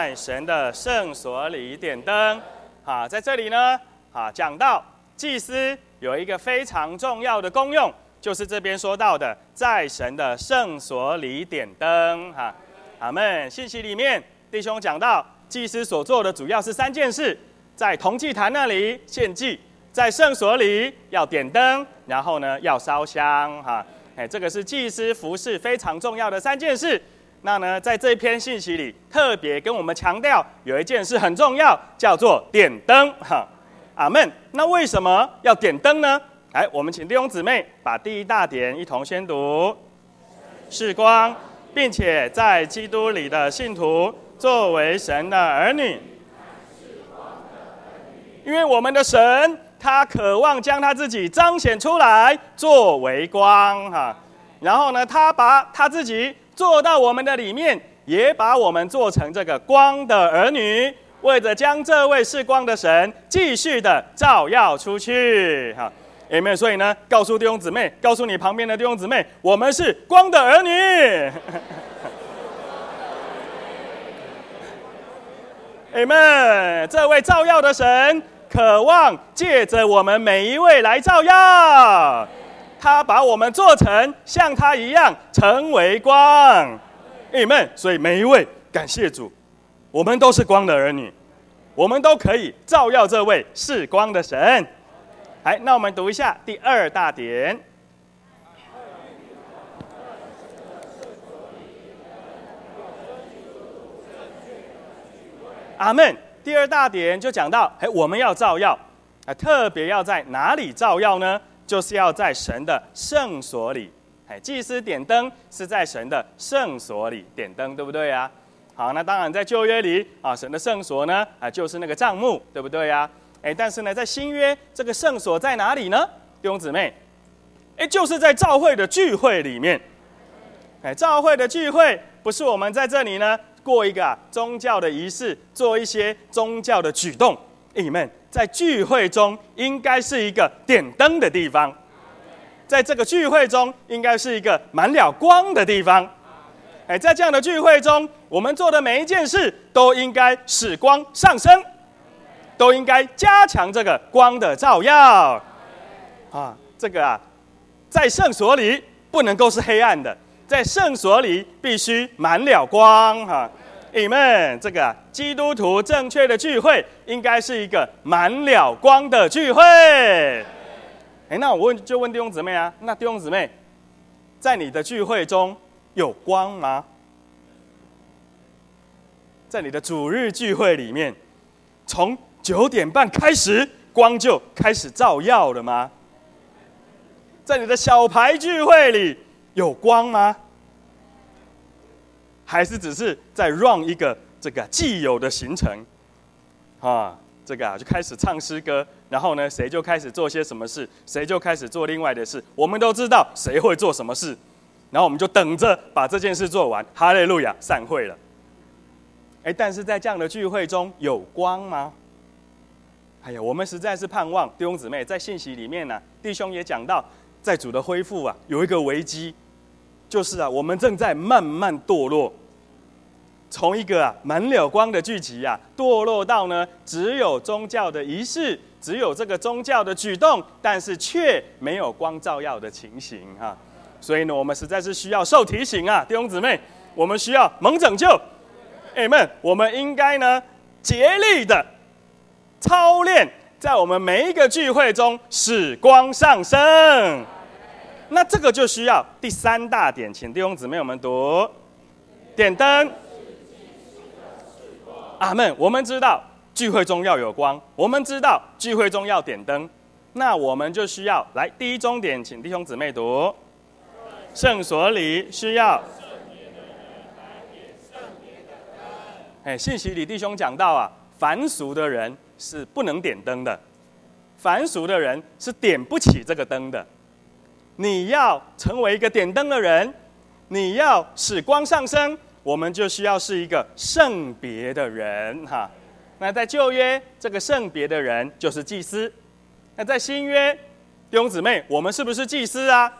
在神的圣所里点灯。在这里呢，讲到祭司有一个非常重要的功用，就是这边说到的，在神的圣所里点灯。阿们。信息里面弟兄讲到，祭司所做的主要是3件事：在铜祭坛那里献祭，在圣所里要点灯，然后呢要烧香。这个是祭司服事非常重要的3件事。那呢，在这篇信息里，特别跟我们强调有一件事很重要，叫做点灯。阿们。那为什么要点灯呢？来，我们请弟兄姊妹把第1大点一同宣读：是光，并且在基督里的信徒作为神的儿女。因为我们的神，他渴望将他自己彰显出来，作为光。然后呢，他把他自己做到我们的里面，也把我们做成这个光的儿女，为着将这位是光的神继续的照耀出去。Amen。所以呢，告诉弟兄姊妹，告诉你旁边的弟兄姊妹，我们是光的儿女。Amen。这位照耀的神，渴望借着我们每一位来照耀。他把我们做成像他一样，成为光。Amen。所以每一位，感谢主，我们都是光的儿女，我们都可以照耀这位是光的神。来，那我们读一下第2大点。阿们。第2大点就讲到，我们要照耀，特别要在哪里照耀呢？就是要在神的圣所里。祭司点灯是在神的圣所里点灯，对不对啊？好，那当然在旧约里神的圣所呢，就是那个帐幕，对不对啊？但是呢，在新约这个圣所在哪里呢？弟兄姊妹，就是在教会的聚会里面。教会的聚会不是我们在这里呢过一个宗教的仪式，做一些宗教的举动。Amen。在聚会中应该是一个点灯的地方，在这个聚会中应该是一个满了光的地方。在这样的聚会中，我们做的每一件事都应该使光上升，都应该加强这个光的照耀。这个在圣所里不能够是黑暗的，在圣所里必须满了光。Amen。这个基督徒正确的聚会应该是一个满了光的聚会。那我就问弟兄姊妹啊，那弟兄姊妹，在你的聚会中有光吗？在你的主日聚会里面，从9点半开始，光就开始照耀了吗？在你的小牌聚会里有光吗？还是只是在 run 一个这个既有的行程，这个就开始唱诗歌，然后呢，谁就开始做些什么事，谁就开始做另外的事，我们都知道谁会做什么事，然后我们就等着把这件事做完，哈利路亚，散会了。但是在这样的聚会中有光吗？我们实在是盼望弟兄姊妹在信息里面呢，弟兄也讲到，在主的恢复有一个危机，就是我们正在慢慢堕落。从一个满了光的聚集堕落到呢，只有宗教的仪式，只有这个宗教的举动，但是却没有光照耀的情形。所以呢，我们实在是需要受提醒弟兄姊妹，我们需要蒙拯救。Amen。我们应该呢，竭力的操练，在我们每一个聚会中使光上升。那这个就需要第3大点，请弟兄姊妹我们读：点灯。阿们。我们知道聚会中要有光，我们知道聚会中要点灯，那我们就需要来第1重点，请弟兄姊妹读：圣所里需要信息里弟兄讲到凡俗的人是不能点灯的，凡俗的人是点不起这个灯的。你要成为一个点灯的人，你要使光上升，我们就需要是一个圣别的人。那在旧约，这个圣别的人就是祭司。那在新约，弟兄姊妹，我们是不是祭司啊？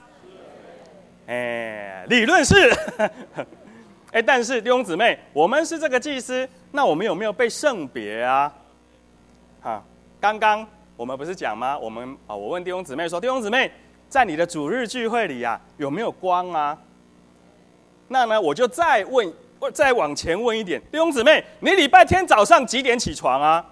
理论是但是弟兄姊妹，我们是这个祭司， 那我们有没有被圣别啊？刚刚我们不是讲吗？我问弟兄姊妹说，弟兄姊妹，在你的主日聚会里啊，有没有光啊？那呢，我就再往前问一点，弟兄姊妹，你礼拜天早上几点起床啊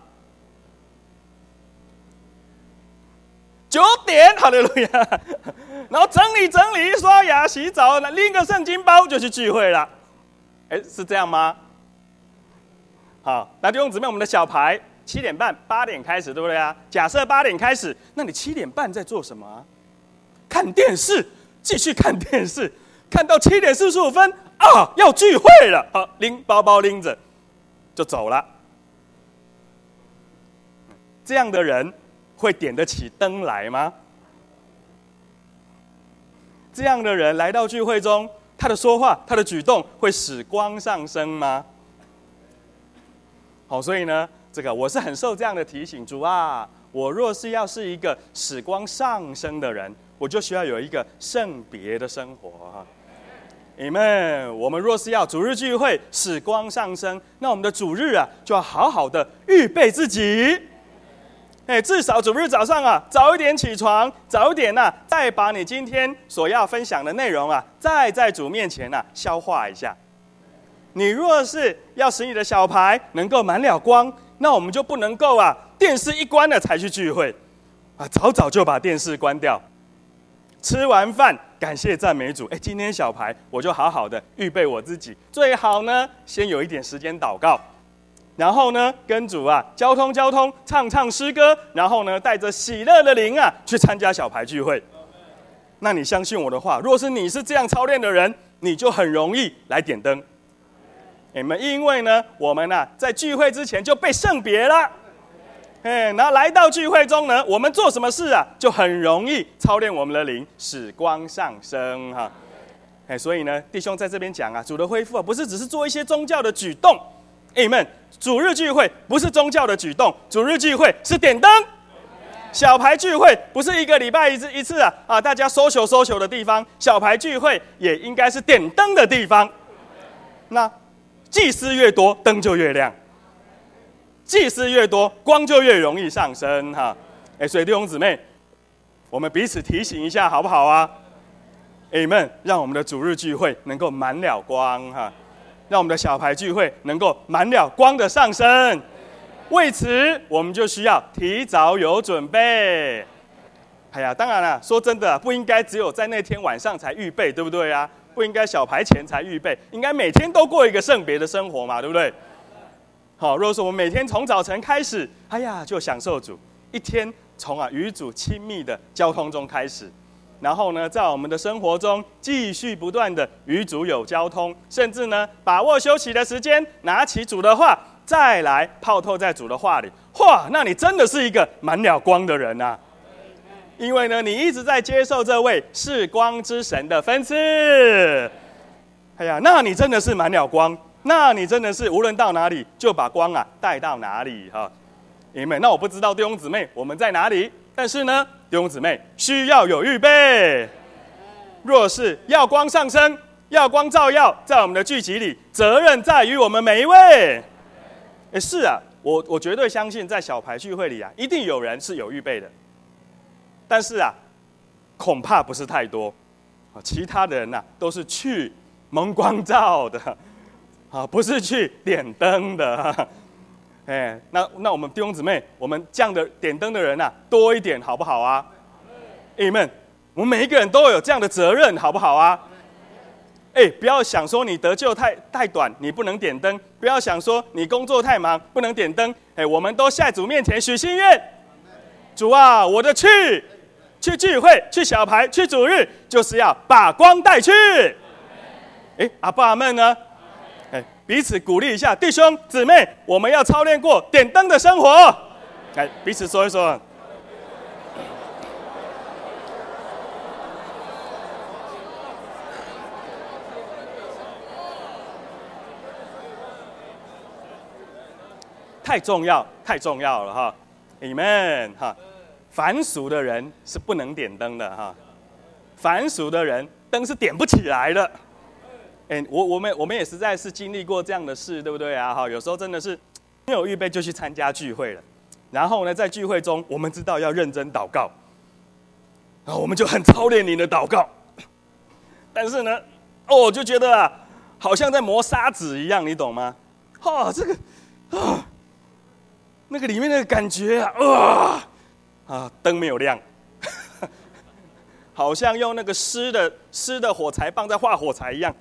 ？9点，好的路亚。然后整理，刷牙、洗澡，拎个圣经包就去聚会了。是这样吗？好，那弟兄姊妹，我们的小牌7点半、8点开始，对不对啊？假设8点开始，那你7点半在做什么啊？看电视，继续看电视，看到7点45分啊，要聚会了，好，拎包包拎着就走了。这样的人会点得起灯来吗？这样的人来到聚会中，他的说话、他的举动会使光上升吗？好，所以呢，我是很受这样的提醒，主啊，我若是要是一个使光上升的人，我就需要有一个圣别的生活哈。Amen。我们若是要主日聚会使光上升，那我们的主日啊，就要好好的预备自己。至少主日早上啊，早一点起床，早一点啊，再把你今天所要分享的内容啊，再在主面前啊消化一下。你若是要使你的小牌能够满了光，那我们就不能够啊，电视一关了才去聚会，早早就把电视关掉。吃完饭，感谢赞美主。今天小牌我就好好的预备我自己，最好呢，先有一点时间祷告。然后呢，跟主啊交通，唱诗歌，然后呢，带着喜乐的灵啊，去参加小牌聚会。那你相信我的话，若是你是这样操练的人，你就很容易来点灯。因为呢，我们啊在聚会之前就被圣别了，然后来到聚会中呢，我们做什么事啊，就很容易操练我们的灵，使光上升哈。所以呢，弟兄在这边讲啊，主的恢复啊，不是只是做一些宗教的举动。Amen。主日聚会不是宗教的举动，主日聚会是点灯。小牌聚会不是一个礼拜一次啊，大家social的地方，小牌聚会也应该是点灯的地方。那祭司越多，灯就越亮；祭司越多，光就越容易上升哈。所以弟兄姊妹，我们彼此提醒一下，好不好啊 ？Amen。让我们的主日聚会能够满了光哈。让我们的小牌聚会能够满了光的上升，为此我们就需要提早有准备。当然了，说真的，不应该只有在那天晚上才预备，对不对啊？不应该小牌前才预备，应该每天都过一个圣别的生活嘛，对不对？好，如果说我们每天从早晨开始，就享受主一天，从与主亲密的交通中开始。然后呢，在我们的生活中继续不断的与主有交通，甚至呢，把握休息的时间，拿起主的话，再来泡透在主的话里。那你真的是一个满了光的人啊！因为呢，你一直在接受这位是光之神的分赐。那你真的是满了光，那你真的是无论到哪里就把光带到哪里哈。那我不知道弟兄姊妹我们在哪里，但是呢，弟兄姊妹需要有预备。若是要光上升，要光照耀，在我们的聚集里，责任在于我们每一位。是啊，我绝对相信，在小牌聚会里一定有人是有预备的，但是恐怕不是太多。其他的人都是去蒙光照的，不是去点灯的。那我们弟兄姊妹，我们这样的点灯的人多一点，好不好啊 ？Amen。我们每一个人都有这样的责任，好不好啊？不要想说你得救太短，你不能点灯；不要想说你工作太忙，不能点灯。我们都在主面前许心愿，主啊，我的去聚会、去小牌、去主日，就是要把光带去。阿爸阿们呢？彼此鼓励一下，弟兄姊妹，我们要操练过点灯的生活。彼此说一说。太重要了哈 ，Amen 哈。凡俗的人是不能点灯的哈，凡俗的人灯是点不起来的。 我们也实在是经历过这样的事，对不对啊？哈，有时候真的是没有预备就去参加聚会了，然后呢，在聚会中我们知道要认真祷告，然后我们就很操练你的祷告，但是呢，我就觉得啊，好像在磨砂纸一样，你懂吗？这个那个里面那个感觉灯没有亮。好像用那个湿的火柴棒在画火柴一样，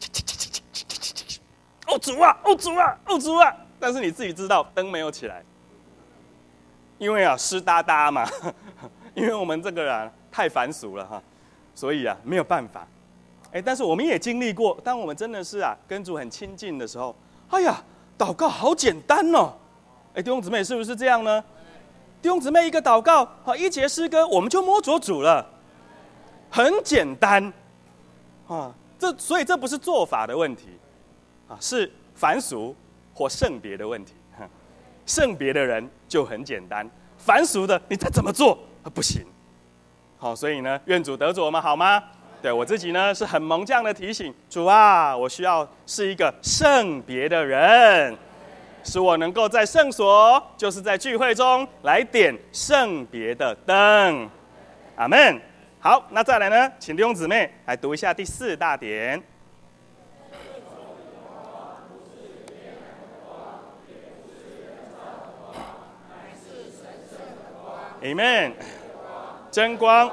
主啊，主啊！但是你自己知道灯没有起来，因为湿哒哒嘛，因为我们这个人太凡俗了哈，所以没有办法。但是我们也经历过，当我们真的是跟主很亲近的时候，祷告好简单哦。弟兄姊妹是不是这样呢？弟兄姊妹一个祷告一节诗歌，我们就摸着主了。很简单，所以这不是做法的问题，是凡俗或圣别的问题。圣别的人就很简单，凡俗的你再怎么做不行。好，所以呢，愿主得着我们好吗？对我自己呢是很蒙这样的提醒，主啊，我需要是一个圣别的人，使我能够在圣所，就是在聚会中来点圣别的灯。阿们。好，那再来呢？请弟兄姊妹来读一下第4大点。Amen。真光。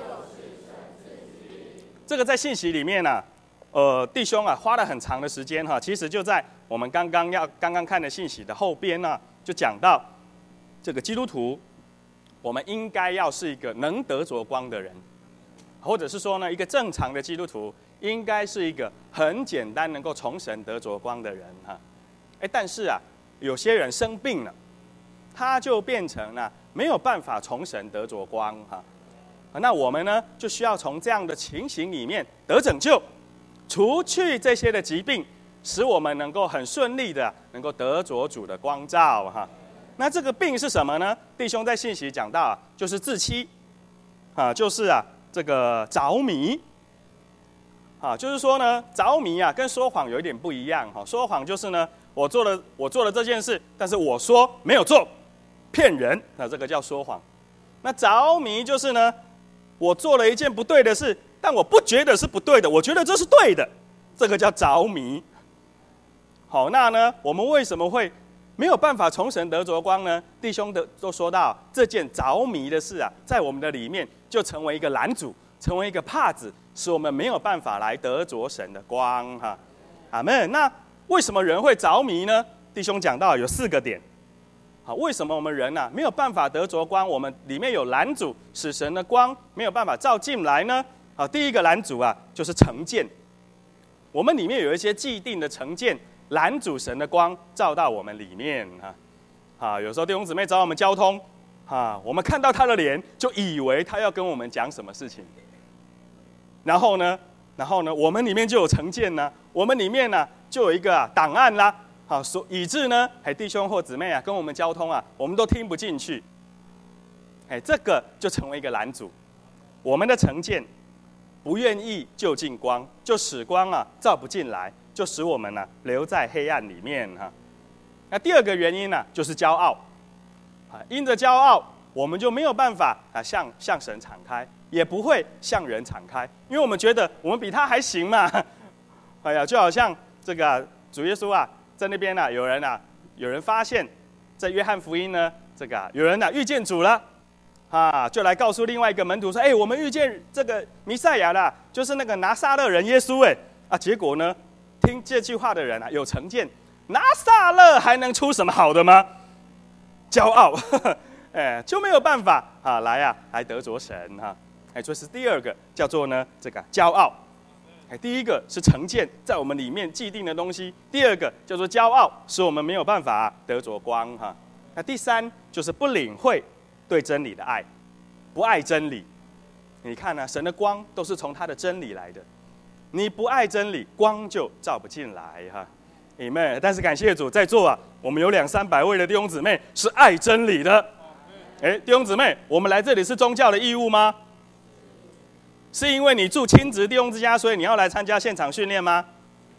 这个在信息里面弟兄花了很长的时间其实就在我们刚刚看的信息的后边就讲到这个基督徒，我们应该要是一个能得着光的人。或者是说呢，一个正常的基督徒应该是一个很简单能够从神得着光的人但是有些人生病了，他就变成没有办法从神得着光那我们呢就需要从这样的情形里面得拯救，除去这些的疾病，使我们能够很顺利的能够得着主的光照那这个病是什么呢？弟兄在信息讲到就是自欺就是这个着迷就是说呢，着迷跟说谎有一点不一样说谎就是呢，我做了这件事，但是我说没有做，骗人，那这个叫说谎。那着迷就是呢，我做了一件不对的事，但我不觉得是不对的，我觉得这是对的，这个叫着迷。好，那呢，我们为什么会没有办法从神得着光呢？弟兄都说到这件着迷的事在我们的里面就成为一个拦阻，成为一个帕子，使我们没有办法来得着神的光阿们。那为什么人会着迷呢？弟兄讲到有4个点为什么我们人没有办法得着光？我们里面有拦阻，使神的光没有办法照进来呢？第一个拦阻就是成见，我们里面有一些既定的成见，拦阻神的光照到我们里面有时候弟兄姊妹找我们交通我们看到他的脸，就以为他要跟我们讲什么事情。然后呢，我们里面就有成见我们里面就有一个档案啦，以致呢，弟兄或姊妹跟我们交通我们都听不进去。这个就成为一个拦阻，我们的成见不愿意就近光，就使光照不进来，就使我们留在黑暗里面那第2个原因就是骄傲因着骄傲，我们就没有办法向神敞开，也不会向人敞开，因为我们觉得我们比他还行嘛。就好像这个主耶稣在那边有人发现，在约翰福音呢，这个有人遇见主了就来告诉另外一个门徒说：“我们遇见这个弥赛亚了，就是那个拿撒勒人耶稣。”结果呢，听这句话的人有成见，拿撒勒还能出什么好的吗？骄傲，就没有办法来得着神这是第2个，叫做呢这个骄傲。第1个是成见，在我们里面既定的东西；第2个叫做骄傲，使我们没有办法得着光那第3就是不领会对真理的爱，不爱真理。你看神的光都是从他的真理来的，你不爱真理，光就照不进来Amen。但是感谢主，在座我们有200-300位的弟兄姊妹是爱真理的。弟兄姊妹，我们来这里是宗教的义务吗？是因为你住亲职弟兄之家，所以你要来参加现场训练吗？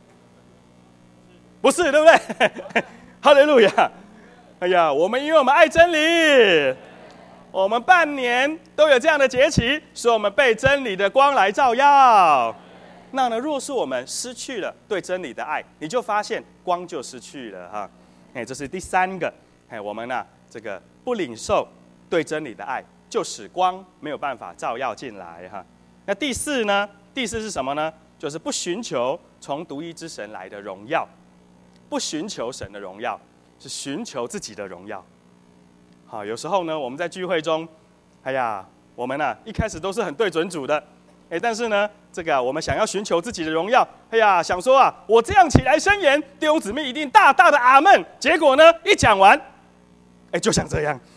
不是，对不对？哈利路亚！哎呀，因为我们爱真理，我们半年都有这样的节期，说我们被真理的光来照耀。那呢，若是我们失去了对真理的爱，你就发现光就失去了哈。这是第三个。我们呢，这个不领受对真理的爱，就使光没有办法照耀进来哈。那第四呢？第四是什么呢？就是不寻求从独一之神来的荣耀，不寻求神的荣耀，是寻求自己的荣耀。好，有时候呢，我们在聚会中，我们呢一开始都是很对准主的，但是呢，我们想要寻求自己的荣耀，想说我这样起来申言，弟兄姊妹一定大大的阿们。结果呢，一讲完，就像这样，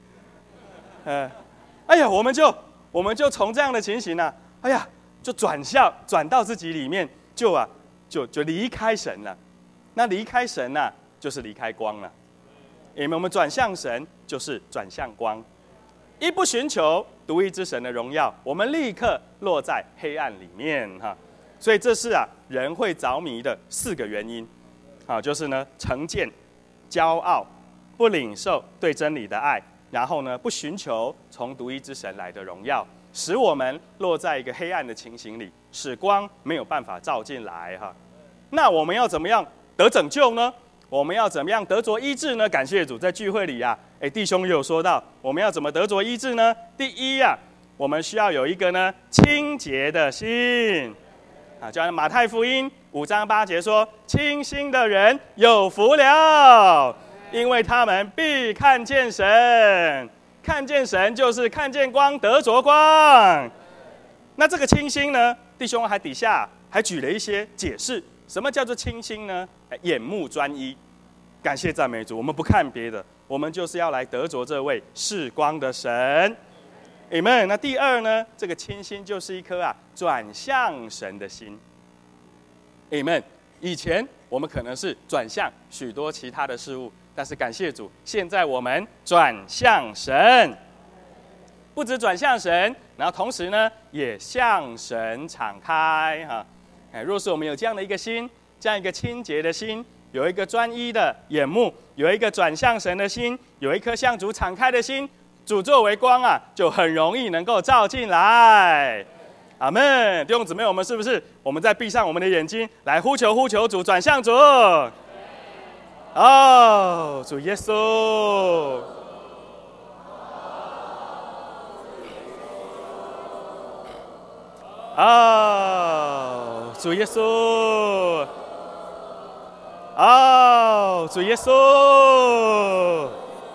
我们就从这样的情形呢，就转到自己里面，就离开神了。那离开神呢，就是离开光了。因为我们转向神，就是转向光。一不寻求独一之神的荣耀，我们立刻落在黑暗里面哈。所以这是人会着迷的4个原因，就是呢，成见、骄傲、不领受对真理的爱，然后呢，不寻求从独一之神来的荣耀，使我们落在一个黑暗的情形里，使光没有办法照进来哈。那我们要怎么样得拯救呢？我们要怎么样得着医治呢？感谢主，在聚会里弟兄也有说到，我们要怎么得着医治呢？第一我们需要有一个呢清洁的心就像马太福音5章8节说，清心的人有福了，因为他们必看见神。看见神就是看见光，得着光。那这个清心呢，弟兄底下还举了一些解释。什么叫做清心呢？眼目专一。感谢赞美主，我们不看别的，我们就是要来得着这位是光的神。Amen。那第二呢，这个清心就是一颗转向神的心。Amen。以前我们可能是转向许多其他的事物，但是感谢主，现在我们转向神，不只转向神，然后同时呢，也向神敞开哈。若是我们有这样的一个心，这样一个清洁的心，有一个专一的眼目，有一个转向神的心，有一颗向主敞开的心，主作为光就很容易能够照进来。阿们。弟兄姊妹，我们是不是我们再闭上我们的眼睛，来呼求主，转向主。主耶稣。主耶稣。主耶稣。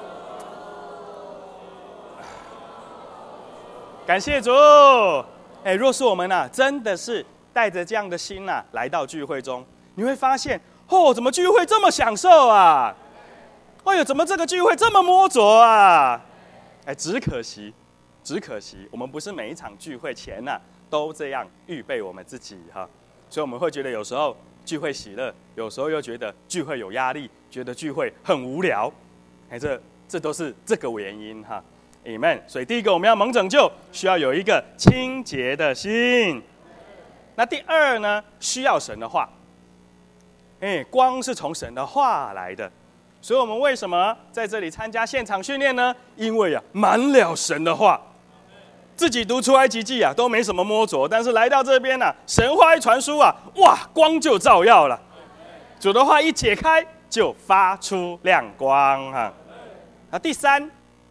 感谢主。若是我们真的是带着这样的心来到聚会中，你会发现怎么聚会这么享受啊？怎么这个聚会这么摸着啊？只可惜我们不是每一场聚会前都这样预备我们自己哈。所以我们会觉得有时候聚会喜乐，有时候又觉得聚会有压力，觉得聚会很无聊。这都是这个原因哈。Amen。所以第一个，我们要蒙拯救，需要有一个清洁的心。那第二呢，需要神的话。光是从神的话来的，所以我们为什么在这里参加现场训练呢？因为满了神的话。自己读出埃及记都没什么摸着，但是来到这边神话一传输哇，光就照耀了。主的话一解开，就发出亮光哈。那第三，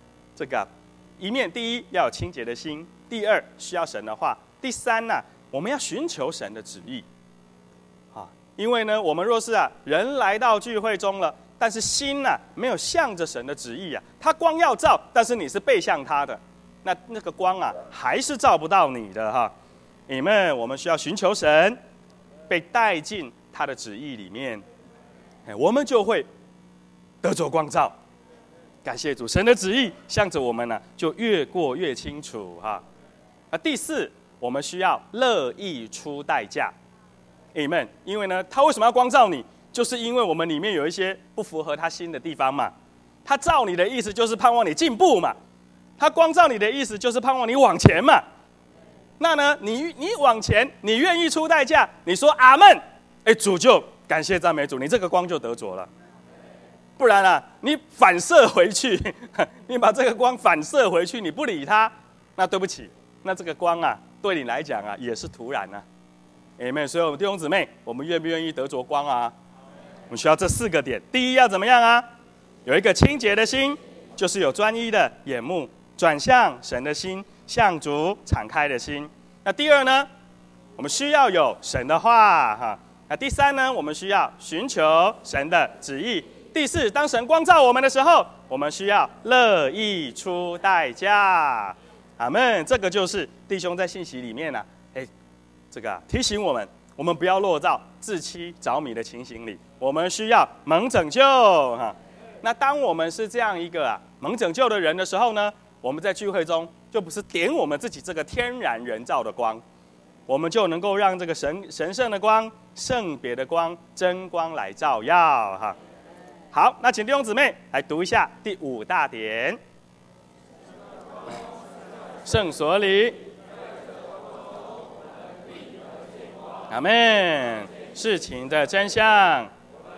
第一要有清洁的心，第二需要神的话，第三我们要寻求神的旨意。因为呢，我们若是人来到聚会中了，但是心没有向着神的旨意他光要照，但是你是背向他的，那个光还是照不到你的哈。你们我们需要寻求神，被带进他的旨意里面，我们就会得着光照。感谢主，神的旨意向着我们就越过越清楚哈。第四，我们需要乐意出代价。Amen。因为呢，他为什么要光照你？就是因为我们里面有一些不符合他心的地方嘛。他照你的意思就是盼望你进步嘛。他光照你的意思就是盼望你往前嘛。那呢，你往前，你愿意出代价，你说阿们，主就感谢赞美主，你这个光就得着了。不然啊，你反射回去，你把这个光反射回去，你不理它，那对不起，那这个光啊，对你来讲啊，也是徒然啊。Amen。所以我们弟兄姊妹，我们愿不愿意得着光啊？我们需要这4个点。第一要怎么样啊？有一个清洁的心，就是有专一的眼目，转向神的心，向主敞开的心。那第二呢？我们需要有神的话哈。那第三呢？我们需要寻求神的旨意。第四，当神光照我们的时候，我们需要乐意出代价。阿们。这个就是弟兄在信息里面这个提醒我们，我们不要落到自欺着迷的情形里，我们需要蒙拯救哈。那当我们是这样一个蒙拯救的人的时候呢，我们在聚会中就不是点我们自己这个天然人造的光，我们就能够让这个神圣的光、圣别的光、真光来照耀哈。好，那请弟兄姊妹来读一下第5大点。圣所里，阿们。事情的真相，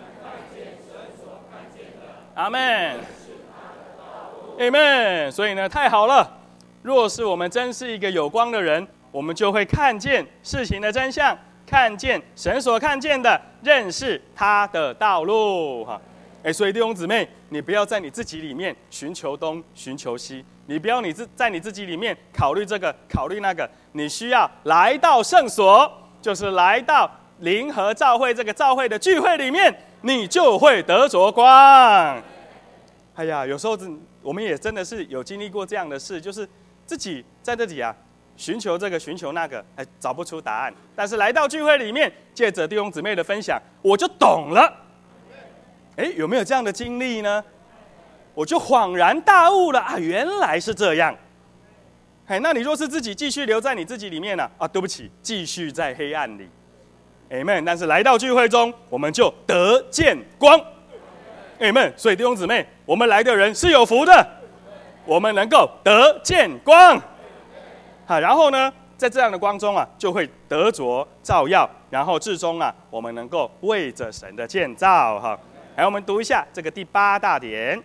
阿们，阿们。所以呢，太好了。若是我们真是一个有光的人，我们就会看见事情的真相，看见神所看见的，认识他的道路哈。所以弟兄姊妹，你不要在你自己里面寻求东寻求西，你不要在你自己里面考虑这个考虑那个，你需要来到圣所，就是来到灵和教会这个教会的聚会里面，你就会得着光。哎呀，有时候我们也真的是有经历过这样的事，就是自己在这里寻求这个寻求那个，找不出答案，但是来到聚会里面，借着弟兄姊妹的分享，我就懂了。有没有这样的经历呢？我就恍然大悟了原来是这样。那你若是自己继续留在你自己里面对不起，继续在黑暗里。Amen。但是来到聚会中，我们就得见光。Amen。所以弟兄姊妹，我们来的人是有福的，我们能够得见光。然后呢，在这样的光中就会得着照耀，然后至终我们能够为着神的建造哈。来，我们读一下这个第8大点，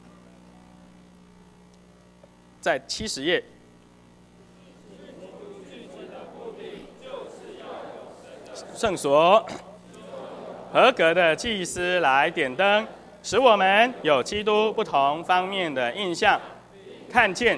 在70页。圣所，合格的祭司来点灯，使我们有基督不同方面的印象，看见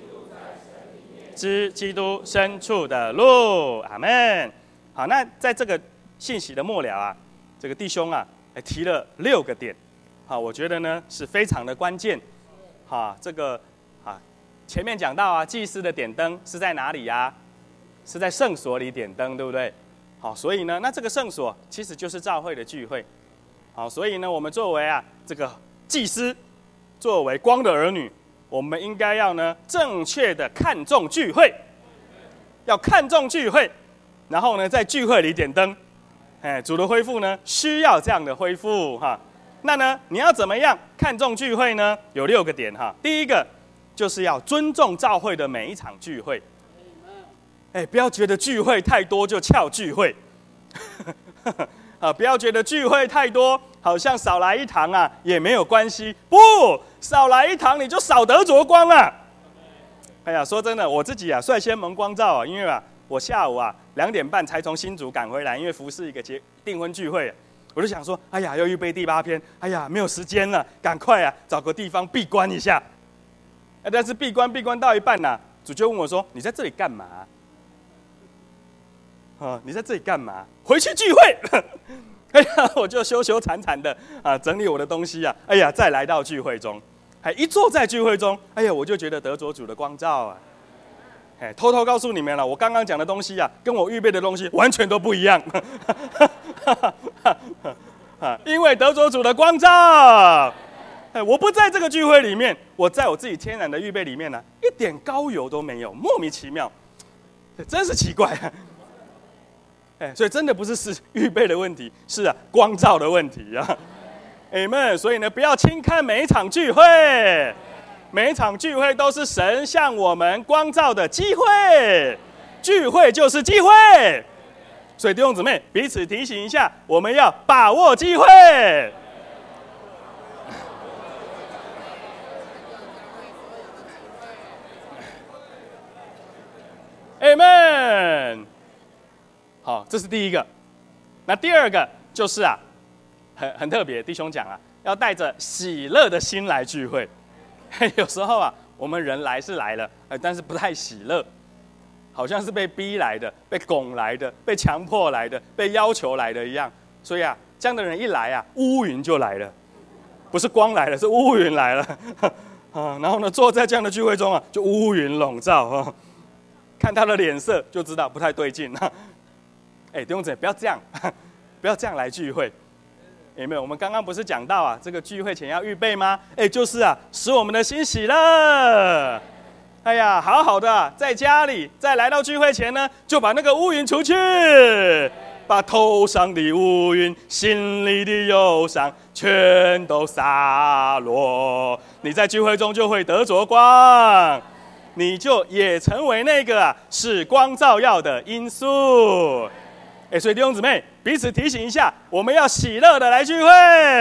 知基督深处的路。阿们。好，那在这个信息的末了这个弟兄提了6个点，我觉得呢是非常的关键。这个前面讲到祭司的点灯是在哪里呀？是在圣所里点灯，对不对？所以呢，那这个圣所其实就是教会的聚会。所以呢，我们作为这个祭司，作为光的儿女，我们应该要呢正确的看重聚会，要看重聚会，然后呢在聚会里点灯。主的恢复呢，需要这样的恢复哈。那呢，你要怎么样看重聚会呢？有6个点哈。第一个就是要尊重教会的每一场聚会。不要觉得聚会太多就翘聚会，不要觉得聚会太多，好像少来一堂也没有关系。不，少来一堂你就少得着光说真的，我自己率先蒙光照因为我下午2点半才从新竹赶回来，因为服侍一个订婚聚会，我就想说，要预备第8篇，没有时间了，赶快找个地方闭关一下。但是闭关到一半主就问我说：“你在这里干嘛？”你在这里干嘛？回去聚会。我就羞羞惨惨的整理我的东西再来到聚会中，一坐在聚会中，我就觉得得着主的光照偷偷告诉你们了，我刚刚讲的东西跟我预备的东西完全都不一样。因为得着主的光照，我不在这个聚会里面，我在我自己天然的预备里面一点膏油都没有，莫名其妙，真是奇怪所以真的不是预备的问题，是光照的问题Amen。所以呢，不要轻看每一场聚会，每一场聚会都是神向我们光照的机会，聚会就是机会所以弟兄姊妹彼此提醒一下，我们要把握机会。Amen。好，这是第一个。那第二个就是啊，很特别，弟兄讲啊，要带着喜乐的心来聚会。有时候啊，我们人来是来了，但是不太喜乐，好像是被逼来的、被拱来的、被强迫来的、被要求来的一样。所以啊，这样的人一来啊，乌云就来了，不是光来了，是乌云来了。然后呢，坐在这样的聚会中啊，就乌云笼罩。看他的脸色就知道不太对劲。弟兄姊妹，不要这样，不要这样来聚会。有没有？我们刚刚不是讲到啊，这个聚会前要预备吗？就是啊，使我们的心喜乐。哎呀，好好的在家里，在来到聚会前呢，就把那个乌云除去，把头上的乌云、心里的忧伤全都洒落。你在聚会中就会得着光，你就也成为那个使光照耀的因素。所以弟兄姊妹彼此提醒一下，我们要喜乐的来聚会。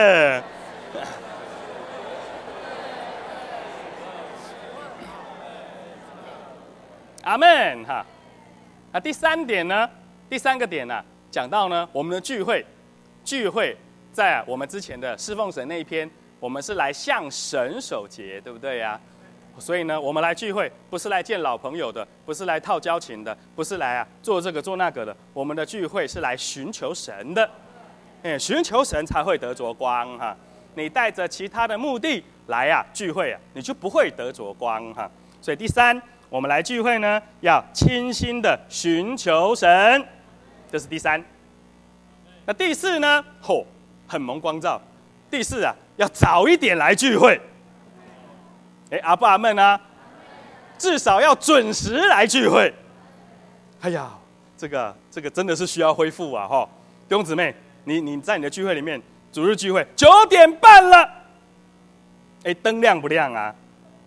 阿们哈。第三点呢，第三个点呢，讲到呢，我们的聚会在我们之前的侍奉神那一篇，我们是来向神守节，对不对呀？所以呢，我们来聚会不是来见老朋友的，不是来套交情的，不是来做这个做那个的。我们的聚会是来寻求神的，寻求神才会得着光哈。你带着其他的目的来聚会你就不会得着光哈。所以第三，我们来聚会呢，要倾心的寻求神，这是第三。那第四呢？很蒙光照。第四要早一点来聚会。阿爸阿们啊，至少要准时来聚会。哎呀，这个真的是需要恢复啊！弟兄姊妹，你在你的聚会里面，主日聚会9点半了，灯亮不亮啊？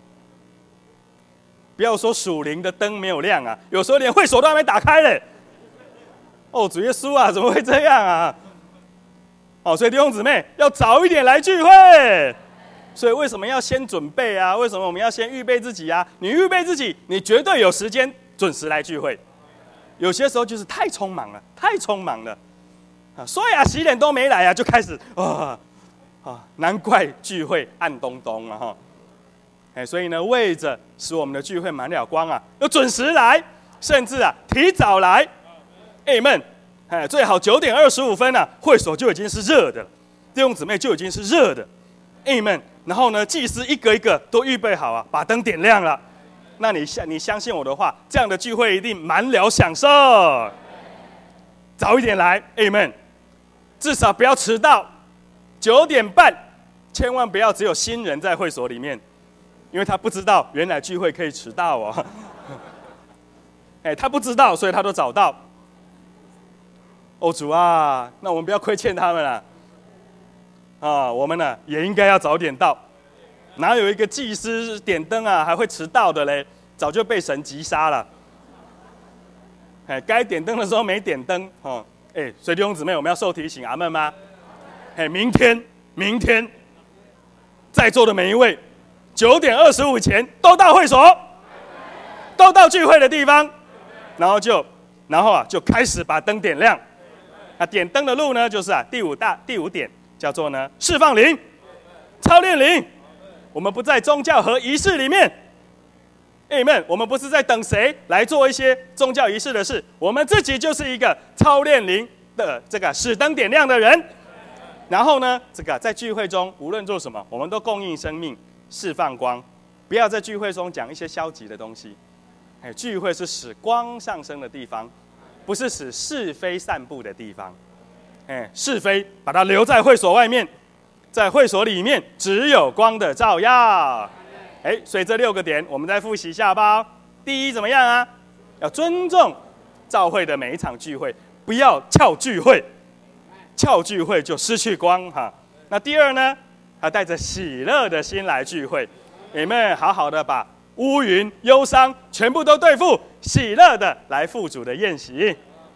不要说属灵的灯没有亮啊，有时候连会所都还没打开嘞。主耶稣啊，怎么会这样啊？所以弟兄姊妹要早一点来聚会。所以为什么要先准备啊？为什么我们要先预备自己啊？你预备自己，你绝对有时间准时来聚会。有些时候就是太匆忙了，刷牙洗脸都没来就开始难怪聚会暗咚咚了所以呢，为着使我们的聚会满了光要准时来，甚至提早来。Amen。最好9点25分会所就已经是热的了，弟兄姊妹就已经是热的。Amen。然后呢，祭司一个一个都预备好把灯点亮了。那你相信我的话，这样的聚会一定满了享受。早一点来 ，Amen。至少不要迟到，9点半，千万不要只有新人在会所里面，因为他不知道原来聚会可以迟到他不知道，所以他都早到。主啊，那我们不要亏欠他们了。我们呢也应该要早点到，哪有一个祭司点灯还会迟到的嘞？早就被神击杀了。该点灯的时候没点灯所以弟兄姊妹，我们要受提醒，阿们吗？明天，在座的每一位9点25前都到会所，都到聚会的地方，然后就开始把灯点亮。点灯的路呢，就是第五点。叫做呢释放灵、操练灵。我们不在宗教和仪式里面 ，Amen。我们不是在等谁来做一些宗教仪式的事，我们自己就是一个操练灵的这个使灯点亮的人。然后呢，在聚会中无论做什么，我们都供应生命、释放光，不要在聚会中讲一些消极的东西。聚会是使光上升的地方，不是使是非散布的地方。是非把它留在会所外面，在会所里面只有光的照耀。所以这6个点我们再复习一下吧。第一，怎么样要尊重教会的每一场聚会，不要翘聚会，翘聚会就失去光那第二呢，带着喜乐的心来聚会，你们好好的把乌云、忧伤全部都对付，喜乐的来赴主的宴席。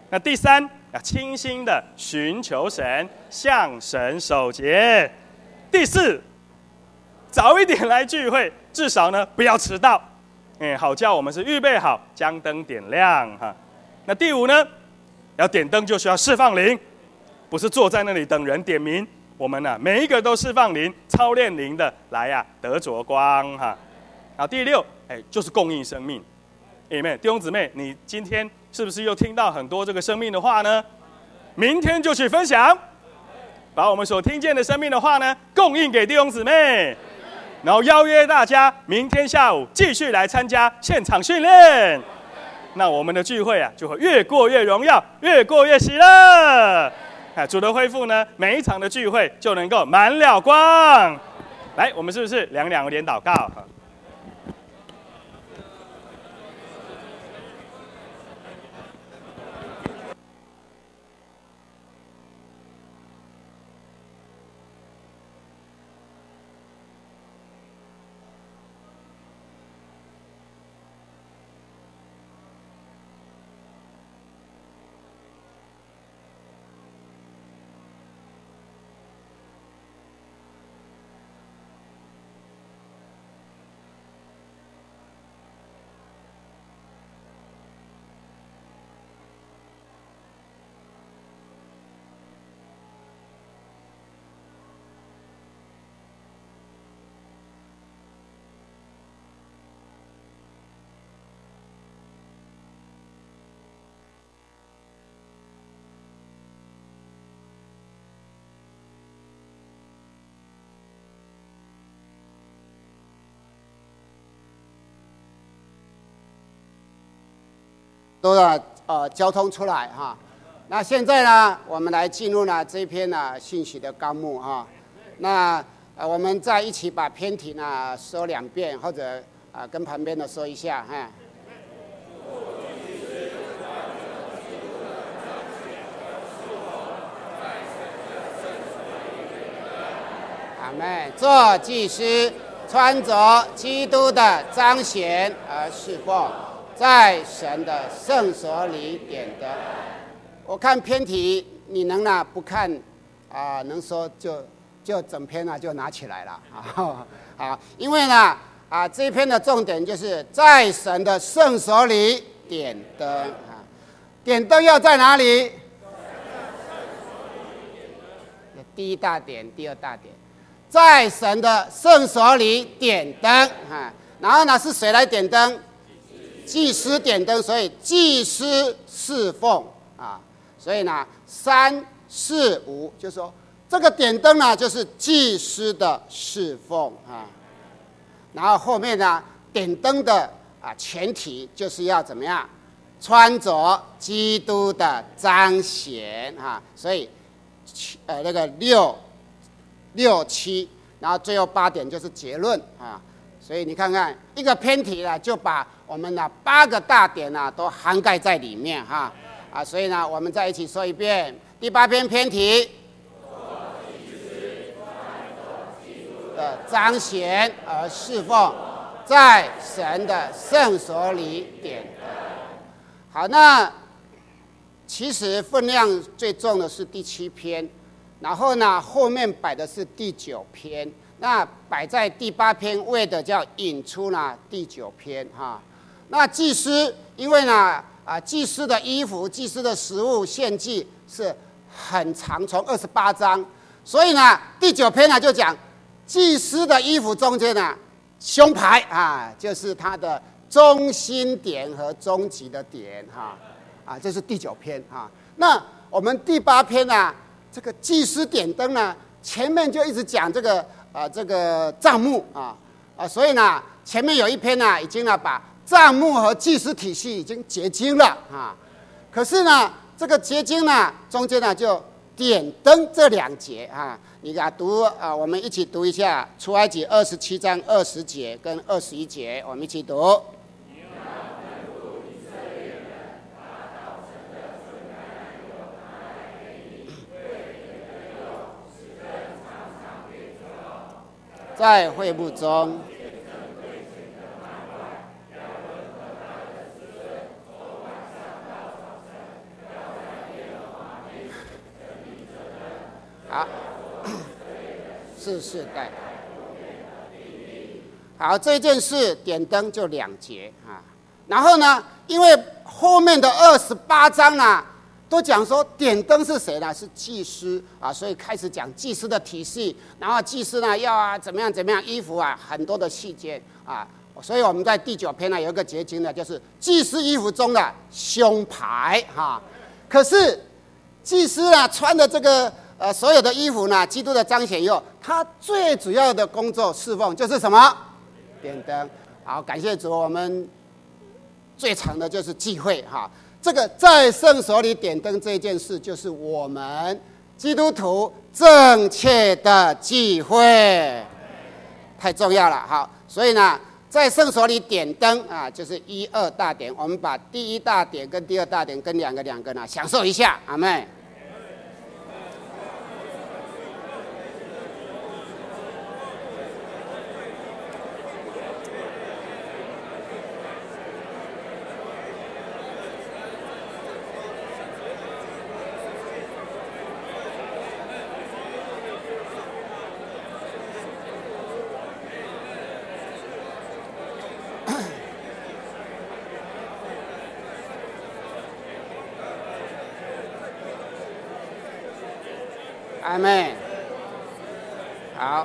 那第三，要清心的寻求神，向神守节。第四，早一点来聚会，至少呢不要迟到，好叫我们是预备好将灯点亮哈。那第五呢，要点灯就需要释放灵，不是坐在那里等人点名。我们呢，每一个都释放灵、操练灵的来呀，得着光哈。然后第六，就是供应生命。Amen，弟兄姊妹，你今天是不是又听到很多这个生命的话呢？明天就去分享，把我们所听见的生命的话呢，供应给弟兄姊妹，然后邀约大家明天下午继续来参加现场训练。那我们的聚会啊，就会越过越荣耀，越过越喜乐。主的恢复呢，每一场的聚会就能够满了光。来，我们是不是两连祷告？ 都交通出来哈。那现在呢，我们来进入呢这一篇信息的纲目哈。那我们再一起把篇题呢说2遍，或者跟旁边的说一下哈。阿们。做祭司，穿着基督的彰显而侍奉。在神的圣所里点灯。我看篇题，你能不看能说就整篇就拿起来了好，因为这一篇的重点就是在神的圣所里点灯点灯要在哪里？第一大点，第二大点，在神的圣所里点灯然后是谁来点灯？祭司点灯，所以祭司侍奉所以3、4、5，就是说这个点灯就是祭司的侍奉然后后面点灯的前提就是要怎么样？穿着基督的彰显所以那个6、7，然后最后8点就是结论所以你看看一个篇题就把我们8个大点都涵盖在里面所以我们再一起说一遍第8篇篇题的彰显而侍奉，在神的圣所里点灯。好，那其实分量最重的是第7篇，然后后面摆的是第9篇。那摆在第8篇位的叫引出第9篇那祭司因为祭司的衣服、祭司的食物献祭是很长，从28章，所以第9篇就讲祭司的衣服中间胸牌就是他的中心点和终极的点这是第9篇那我们第8篇这个祭司点灯前面就一直讲这个帐幕所以前面有一篇已经把帐幕和祭司体系已经结晶了可是这个结晶中间就点灯这2节你读我们一起读一下出埃及27章20节跟21节，我们一起读。在会幕中世世代。好，这件事点灯就2节啊。然后呢，因为后面的28章呢，都讲说点灯是谁呢？是祭司啊，所以开始讲祭司的体系，然后祭司呢要怎么样怎么样，衣服啊很多的细节啊，所以我们在第9篇呢有一个结晶呢，就是祭司衣服中的胸牌哈。可是祭司啊穿的这个所有的衣服呢，基督的彰显以后，他最主要的工作侍奉就是什么？点灯。好，感谢主，我们最长的就是忌讳哈。这个在圣所里点灯这件事，就是我们基督徒正确的忌讳，太重要了。好，所以呢，在圣所里点灯啊，就是1、2大点。我们把第1大点跟第2大点跟两个呢享受一下，阿们。阿们，好，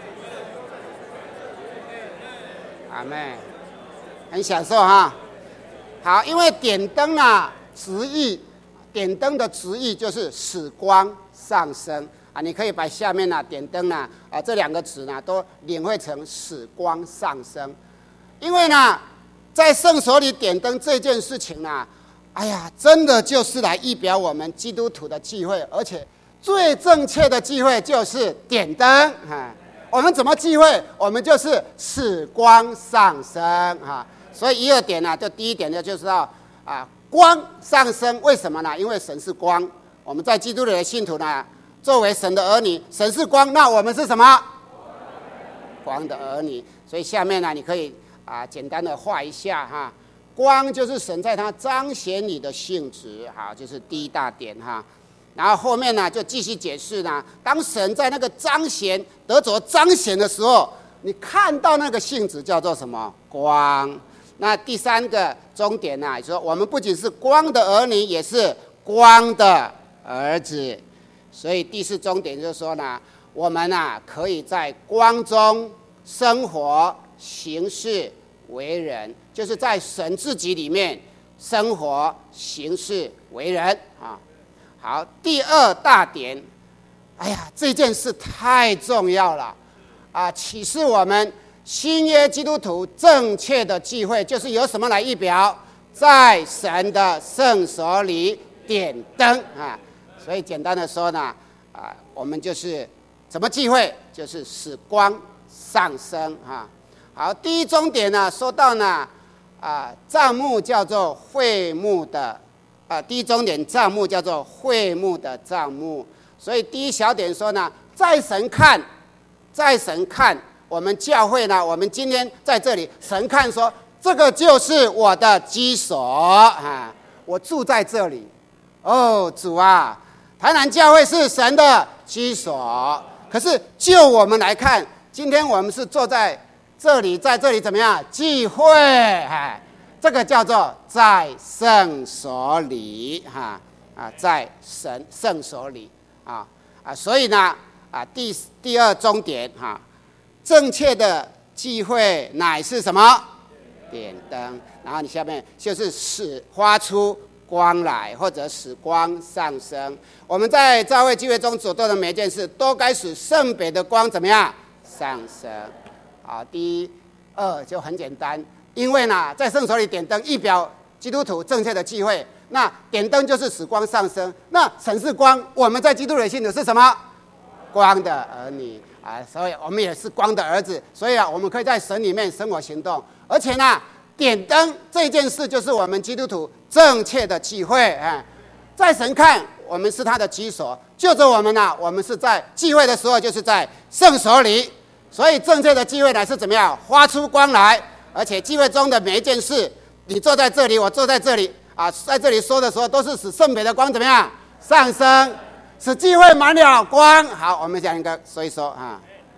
阿们，很享受哈。好，因为点灯呢，直译，点灯的直译就是使光上升啊。你可以把下面呢点灯呢这2个词呢都领会成使光上升，因为呢，在圣所里点灯这件事情呢，哎呀，真的就是来预表我们基督徒的忌讳，而且最正确的忌讳就是点灯我们怎么忌讳？我们就是使光上升所以1、2点呢，就第1点呢，就知道光上升，为什么呢？因为神是光，我们在基督里的信徒呢，作为神的儿女，神是光，那我们是什么？光的儿女。所以下面呢，你可以简单的画一下哈。光就是神在他彰显你的性质，好，就是第1大点哈。然后后面呢，就继续解释呢。当神在那个彰显得着彰显的时候，你看到那个性质叫做什么？光。那第3个终点呢，说我们不仅是光的儿女，也是光的儿子。所以第4终点就是说呢，我们可以在光中生活、行事、为人，就是在神自己里面生活、行事、为人啊。好，第2大点，哎呀，这件事太重要了启示我们新约基督徒正确的忌讳，就是由什么来预表？在神的圣所里点灯所以简单的说呢，我们就是怎么忌讳？就是使光上升好，第1终点呢，说到呢，帐幕叫做会幕的。第1终点帐幕叫做会幕的帐幕，所以第1小点说呢，在神看，我们教会呢，我们今天在这里，神看说，这个就是我的居所我住在这里。哦，主啊，台南教会是神的居所，可是就我们来看，今天我们是坐在这里，在这里怎么样聚会这个叫做在圣所里在神圣所里所以呢第2终点正确的忌讳乃是什么？点灯。然后你下面就是使发出光来，或者使光上升。我们在教会聚会中所做的每一件事，都该使圣北的光怎么样上升？第2就很简单。因为呢，在圣所里点灯，预表基督徒正确的忌讳。那点灯就是使光上升。那神是光，我们在基督里的信徒是什么？光的儿女所以我们也是光的儿子。所以我们可以在神里面生活行动。而且呢，点灯这件事就是我们基督徒正确的忌讳在神看，我们是他的居所，就着我们我们是在忌讳的时候，就是在圣所里。所以正确的忌讳乃是怎么样？发出光来。而且聚会中的每一件事，你坐在这里，我坐在这里在这里说的时候，都是使圣北的光怎么样上升，使聚会满了光。好，我们讲一个说一说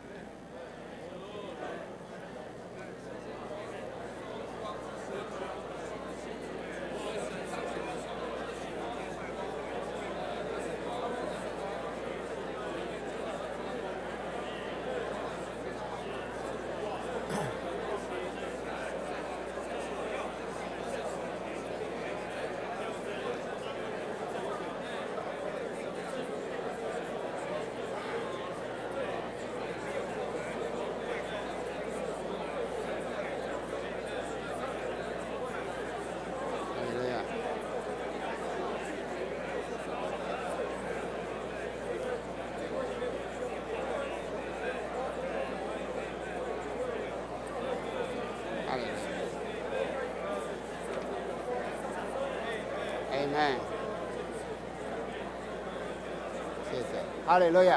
门。谢谢，哈利路亚。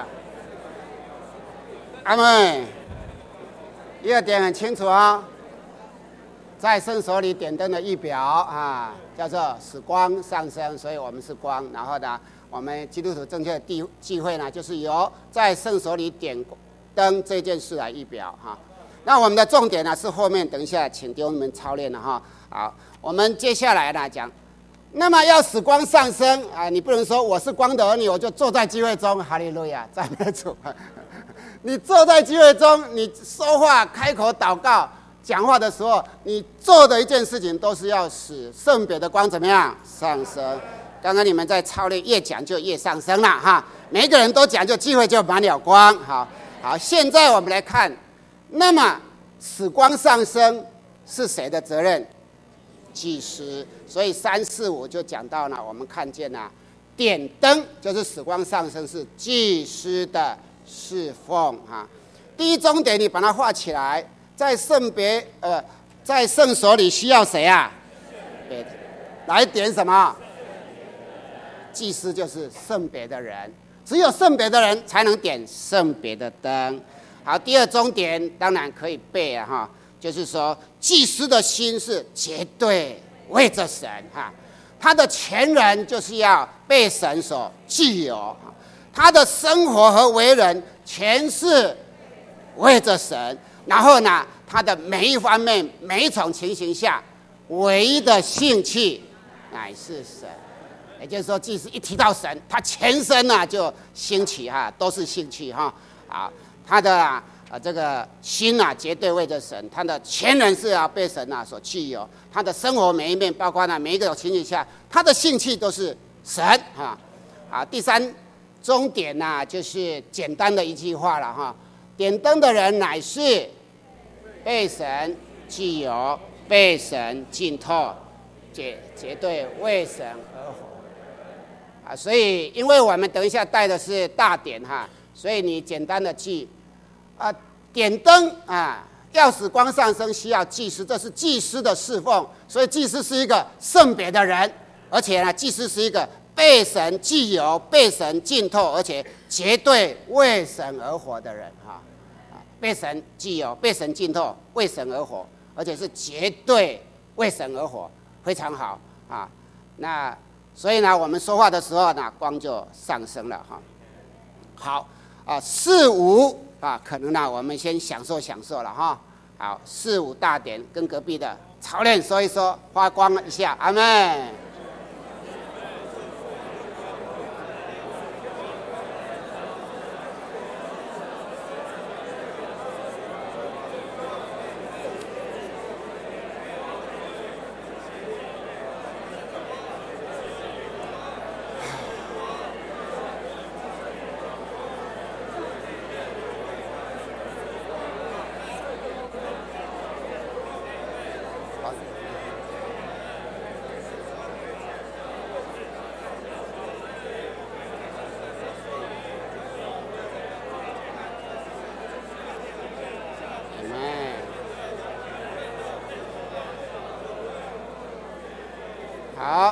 阿门。第二点很清楚啊，在圣所里点灯的仪表啊，叫做使光上升，所以我们是光。然后呢，我们基督徒正确的忌讳呢，就是由在圣所里点灯这件事来仪表哈。那我们的重点呢是后面，等一下请弟兄们操练了哈。好，我们接下来呢讲，那么要使光上升啊，你不能说我是光的儿女，我就坐在聚会中，哈利路亚，赞美主。你坐在聚会中，你说话、开口祷告、讲话的时候，你做的一件事情都是要使圣别的光怎么样上升。刚刚你们在操练，越讲就越上升了哈。每一个人都讲，就聚会就满了光。好，现在我们来看，那么使光上升是谁的责任？祭司。所以3、4、5就讲到了，我们看见了点灯就是使光上升是祭司的侍奉哈。第一重点你把它画起来，在在圣所里需要谁啊？来点什么？祭司就是圣别的人，只有圣别的人才能点圣别的灯。好，第二重点当然可以背啊哈，就是说祭司的心是绝对为着神哈，他的全人就是要被神所具有，他的生活和为人全是为着神。然后呢，他的每一方面、每一种情形下，唯一的兴趣乃是神。也就是说，祭司一提到神，他全身呢就兴起哈，都是兴趣哈。啊，他的这个心啊，绝对为着神，他的全人是要被神所具有，他的生活每一面，包括呢每一个情形下，他的兴趣都是神哈。啊，第三重点呢，就是简单的一句话了哈：点灯的人乃是被神具有，被神浸透，绝对为神而活。啊，所以因为我们等一下带的是大点哈，所以你简单的记点灯啊，要使光上升需要祭司，这是祭司的侍奉，所以祭司是一个圣别的人，而且呢，祭司是一个被神具有、被神浸透，而且绝对为神而活的人哈。被神具有、被神浸透、为神而活，而且是绝对为神而活，非常好啊。那所以呢，我们说话的时候呢，光就上升了哈。好啊，4、5啊，可能呢，我们先享受了哈。好，4、5大点跟隔壁的操练说一说，发光一下，阿们。好，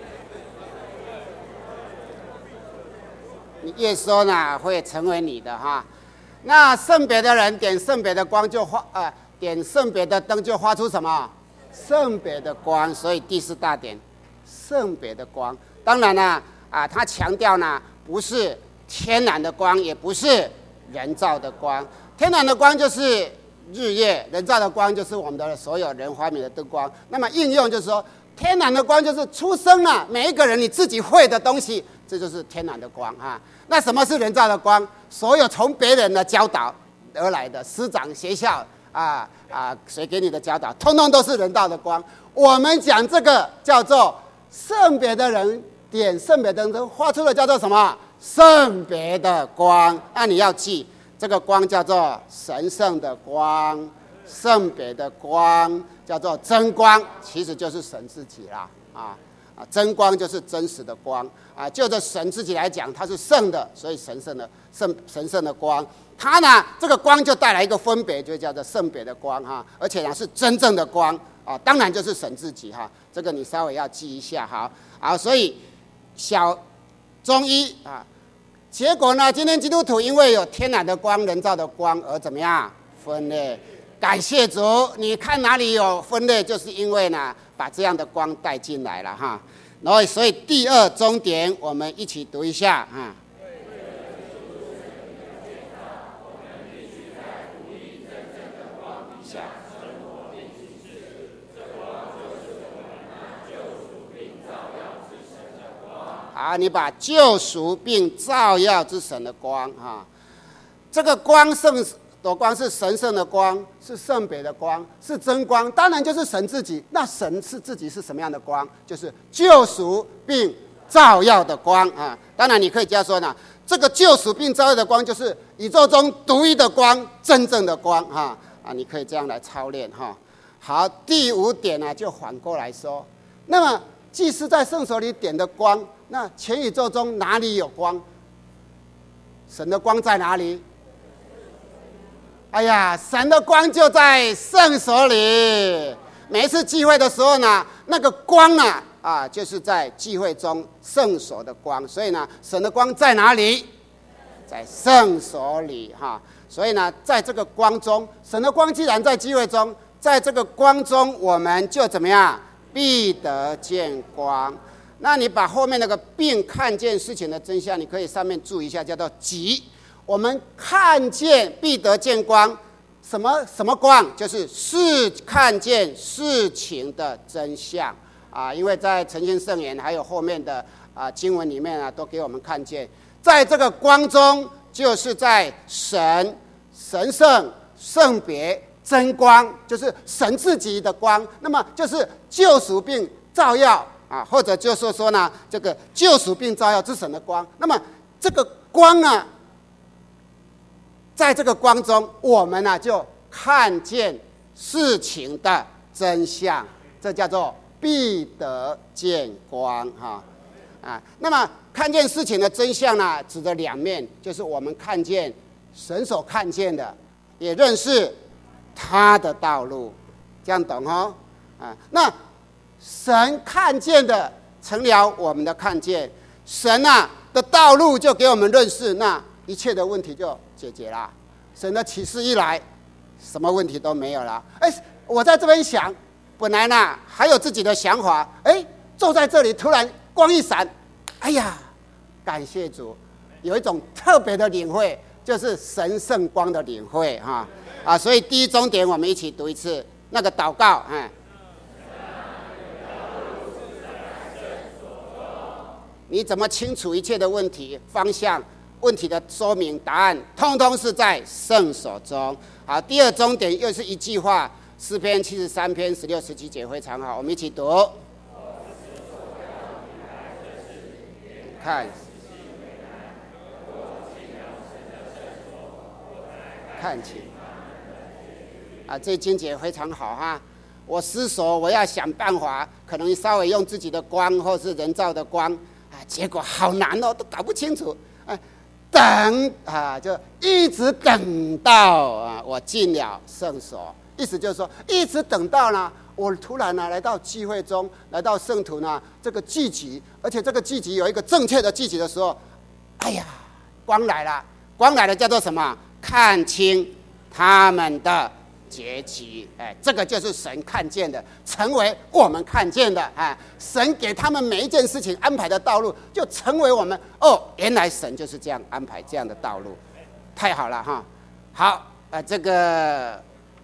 你越说呢，会成为你的哈。那圣别的人点圣别的光就点圣别的灯就发出什么？圣别的光。所以第4大点，圣别的光。当然呢，他强调呢，不是天然的光，也不是人造的光。天然的光就是日月，人造的光就是我们的所有人发明的灯光。那么应用就是说，天然的光就是出生了，每一个人你自己会的东西，这就是天然的光哈。那什么是人造的光？所有从别人的教导而来的师长、学校谁给你的教导，通通都是人造的光。我们讲这个叫做圣别的人点圣别灯画出的叫做什么？圣别的光。那你要记，这个光叫做神圣的光，圣别的光叫做真光，其实就是神自己啦真光就是真实的光啊。就着神自己来讲，它是圣的，所以神圣的光。它呢，这个光就带来一个分别，就叫做圣别的光哈，而且呢是真正的光啊，当然就是神自己哈。这个你稍微要记一下好，所以小中一啊。结果呢，今天基督徒因为有天然的光、人造的光而怎么样分裂？感谢主，你看哪里有分裂，就是因为呢把这样的光带进来了哈。然后，所以第二终点，我们一起读一下哈。啊，你把救赎并照耀之神的光哈，这个光圣的光是神圣的光，是圣别的光，是真光，当然就是神自己。那神是自己是什么样的光？就是救赎并照耀的光啊。当然你可以这样说呢，这个救赎并照耀的光就是宇宙中独一的光，真正的光哈啊，你可以这样来操练哈。好，第五点呢，就反过来说，那么祭司在圣所里点的光。那全宇宙中哪里有光？神的光在哪里？哎呀，神的光就在圣所里。每一次聚会的时候呢，那个光啊，就是在聚会中圣所的光。所以呢，神的光在哪里？在圣所里哈。所以呢，在这个光中，神的光既然在聚会中，在这个光中，我们就怎么样？必得见光。那你把后面那个并看见事情的真相，你可以上面注意一下，叫做即。我们看见必得见光，什么光？就是看见事情的真相啊！因为在诚信圣言还有后面的经文里面都给我们看见，在这个光中，就是在神圣圣别真光，就是神自己的光。那么就是救赎并照耀。或者就是说呢，这个救赎并照耀之神的光。那么这个光呢，在这个光中，我们呢就看见事情的真相，这叫做必得见光哈。那么看见事情的真相呢，指的两面，就是我们看见神所看见的，也认识他的道路，这样懂哦？那神看见的成了我们的看见，神的道路就给我们认识，那一切的问题就解决了。神的启示一来，什么问题都没有了。我在这边想，本来呢还有自己的想法，坐在这里突然光一闪，哎呀，感谢主，有一种特别的领会，就是神圣光的领会哈所以第一终点我们一起读一次那个祷告你怎么清楚一切的问题方向？问题的说明答案，通通是在圣所中。好，第二终点又是一句话，诗篇73篇16、17节非常好，我们一起读。看清这经节非常好哈。我思索，我要想办法，可能稍微用自己的光或是人造的光结果好难哦，都搞不清楚。等就一直等到我进了圣所，意思就是说，一直等到呢，我突然来到聚会中，来到圣徒呢这个聚集，而且这个聚集有一个正确的聚集的时候，哎呀，光来了，叫做什么？看清他们的结局，这个就是神看见的，成为我们看见的神给他们每一件事情安排的道路，就成为我们原来神就是这样安排这样的道路，太好了哈。好，这个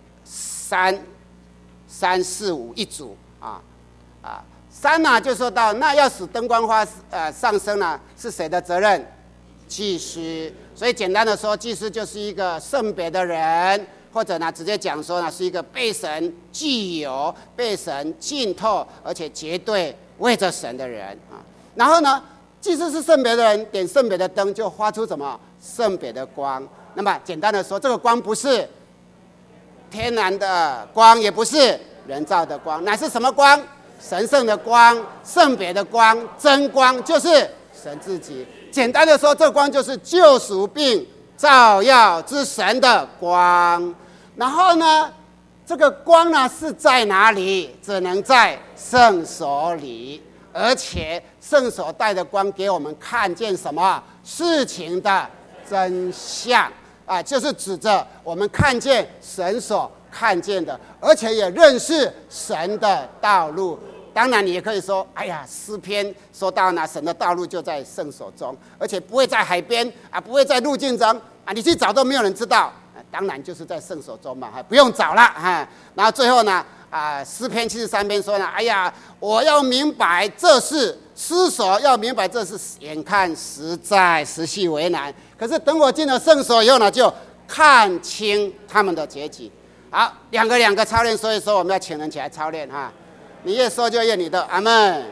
3、4、5一组3呢就说到，那要使灯光花上升呢，是谁的责任？祭司。所以简单的说，祭司就是一个圣别的人。或者呢，直接讲说呢，是一个被神具有、被神浸透，而且绝对为着神的人然后呢，祭司是圣别的人，点圣别的灯，就发出什么圣别的光。那么简单的说，这个光不是天然的光，也不是人造的光，乃是什么光？ 神圣的光、圣别的光、真光，就是神自己。简单的说，这光就是救赎并照耀之神的光。然后呢，这个光呢是在哪里？只能在圣所里，而且圣所带的光给我们看见什么事情的真相啊，就是指着我们看见神所看见的，而且也认识神的道路。当然，你也可以说，哎呀，诗篇说到呢，神的道路就在圣所中，而且不会在海边啊，不会在路径中啊，你去找都没有人知道。当然就是在圣所中嘛，不用找了哈。然后最后呢，诗篇73篇说呢，哎呀，我要明白这事，思索要明白这事，眼看实系为难。可是等我进了圣所以后呢，就看清他们的结局。好，两个操练，所以说我们要请人起来操练哈。你越说就越你的，阿们。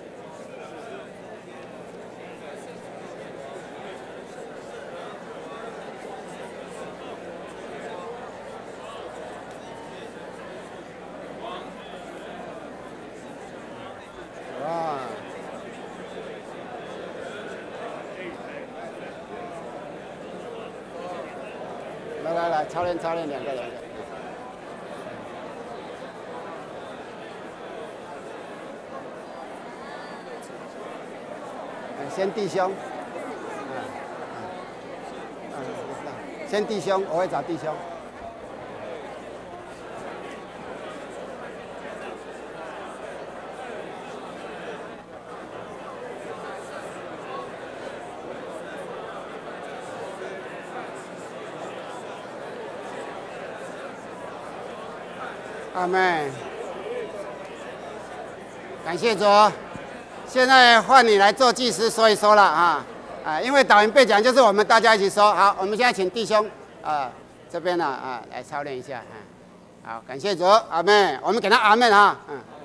来，操练两个。先弟兄，先弟兄，我会找弟兄。阿们，感谢主。现在换你来做祭司说一说了啊！因为导言背讲就是我们大家一起说。好，我们现在请弟兄这边呢来操练一下。好，感谢主，阿们。我们给他阿们哈。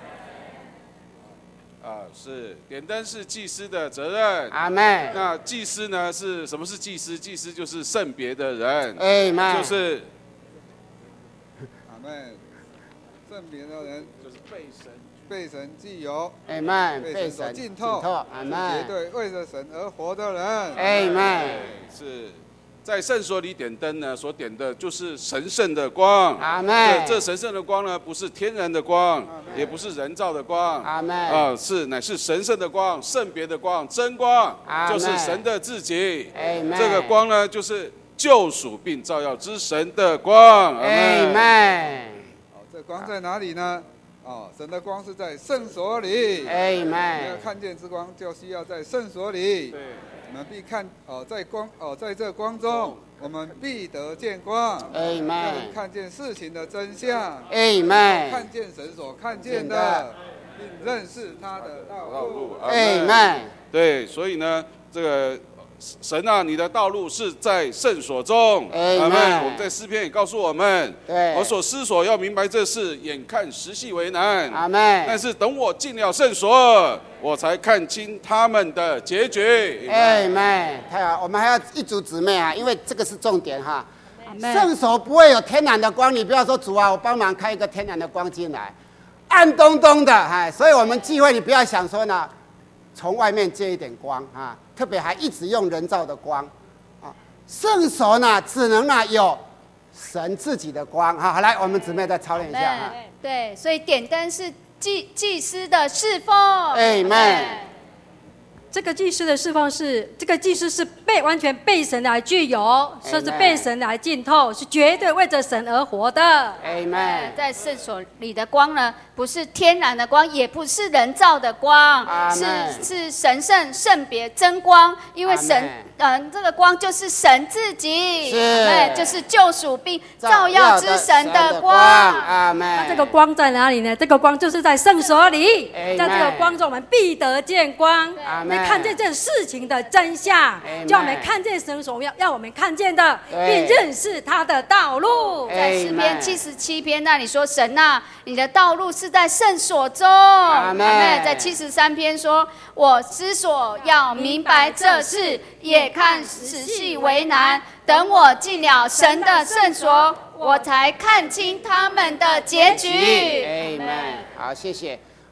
是点灯是祭司的责任。 阿们。 那祭司呢是什么是祭司？祭司就是圣别的人。 阿们。 就是。 阿们。圣别的人就是被神既有， 阿们， 被神浸透， 阿们， 绝对为着神而活的人， 阿们。 是在圣所里点灯呢，所点的就是神圣的光， 阿们。 这神圣的光呢，不是天然的光，也不是人造的光， 阿们。 乃是神圣的光，圣别的光，真光，就是神的自己， 阿们。 这个光呢，就是救赎并照耀之神的光， 阿们。 这光在哪里呢？神的光是在圣所里。 阿们。 要看见之光，就需要在圣所里。 对， 我们必看在这光中，我们必得见光。 阿们。 看见事情的真相。 阿们。 看见神所看见的，并认识他的道路。 阿们。 对，所以呢，这个。神啊，你的道路是在圣所中。阿们。我们在诗篇也告诉我们，我所思索要明白这事，眼看实系为难。 阿们。 但是等我进了圣所，我才看清他们的结局。 阿们。太好，我们还要一组姊妹啊，因为这个是重点哈。圣所不会有天然的光，你不要说主啊，我帮忙开一个天然的光进来，暗咚咚的，所以我们聚会你不要想说呢，从外面借一点光啊。特别还一直用人造的光，圣所呢只能呢有神自己的光。好，来，我们姊妹再操练一下。 对，所以点灯是祭司的侍奉。 阿们。 这个祭司的侍奉是，这个祭司是完全被神来具有，说是被神来浸透，是绝对为着神而活的。 阿们。 在圣所里的光呢，不是天然的光，也不是人造的光，是神圣圣别真光，因为神这个光就是神自己，就是救赎并照耀之神的光。 阿们。 那这个光在哪里呢？这个光就是在圣所里，在这个光中我们必得见光。 阿们。 看见这事情的真相，叫我们看见神所要我们看见的，并认识他的道路。 在诗篇77篇那里说：“神啊，你的道路是在圣所中。”阿们。在73篇说：“我思索要明白这事，也看实系为难。等我进了神的圣所，我才看清他们的结局。” 阿们。好，谢谢。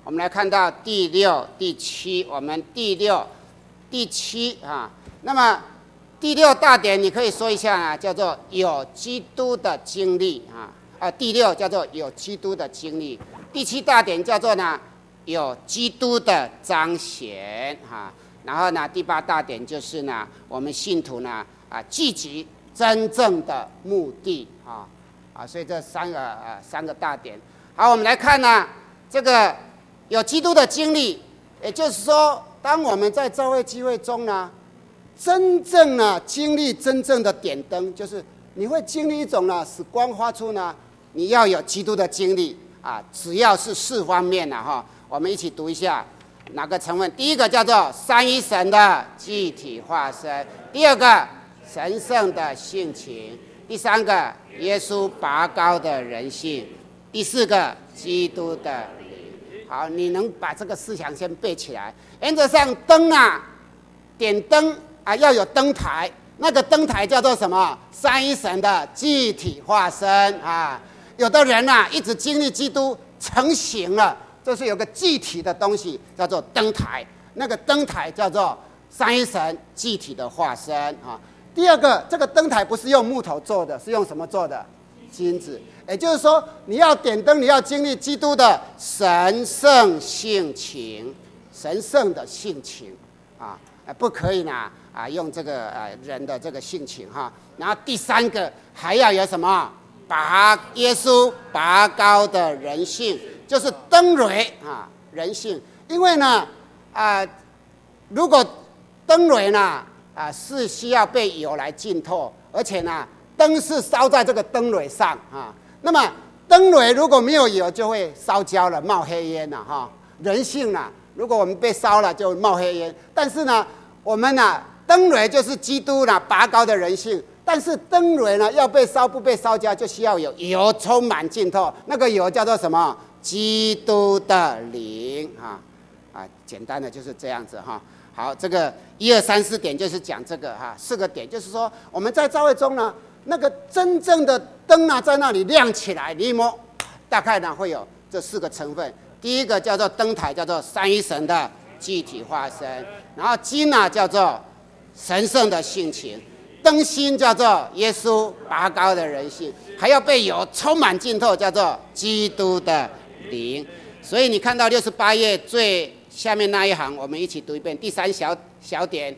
我们来看到第6、第7，我们第6、第7啊。那么第6大点你可以说一下啊，叫做有基督的经历啊。第6叫做有基督的经历，第7大点叫做呢有基督的彰显哈。然后呢，第8大点就是呢，我们信徒呢聚集真正的目的所以这三个大点。好，我们来看呢，这个有基督的经历，也就是说，当我们在教会聚会中呢，真正呢经历真正的点灯，就是你会经历一种呢使光发出呢，你要有基督的经历只要是4方面我们一起读一下。哪个成分？第一个叫做三一神的具体化身，第二个神圣的性情，第三个耶稣拔高的人性，第四个基督的灵。好，你能把这个思想先背起来。原则上灯点灯要有灯台，那个灯台叫做什么？三一神的具体化身有的人一直经历基督成型了，就是有个具体的东西叫做灯台，那个灯台叫做三一神具体的化身第二个，这个灯台不是用木头做的，是用什么做的？金子。也就是说，你要点灯，你要经历基督的神圣性情，神圣的性情不可以呢用这个人的这个性情然后第三个还要有什么？耶稣拔高的人性，就是灯蕊人性。因为呢如果灯蕊呢是需要被油来浸透，而且呢灯是烧在这个灯蕊上那么灯蕊如果没有油就会烧焦了，冒黑烟了人性呢，如果我们被烧了就冒黑烟。但是呢我们呢灯蕊就是基督呢拔高的人性，但是灯蕊呢要被烧不被烧焦，就需要有油充满浸透，那个油叫做什么？基督的灵简单的就是这样子好，这个1、2、3、4点就是讲这个4个点，就是说我们在教会中呢，那个真正的灯在那里亮起来，你摸大概呢会有这4个成分。第一个叫做灯台，叫做三一神的具体化身，然后金叫做神圣的性情，灯芯叫做耶稣拔高的人性，还要被油充满浸透，叫做基督的灵。所以你看到68页最下面那一行，我们一起读一遍。第3小点，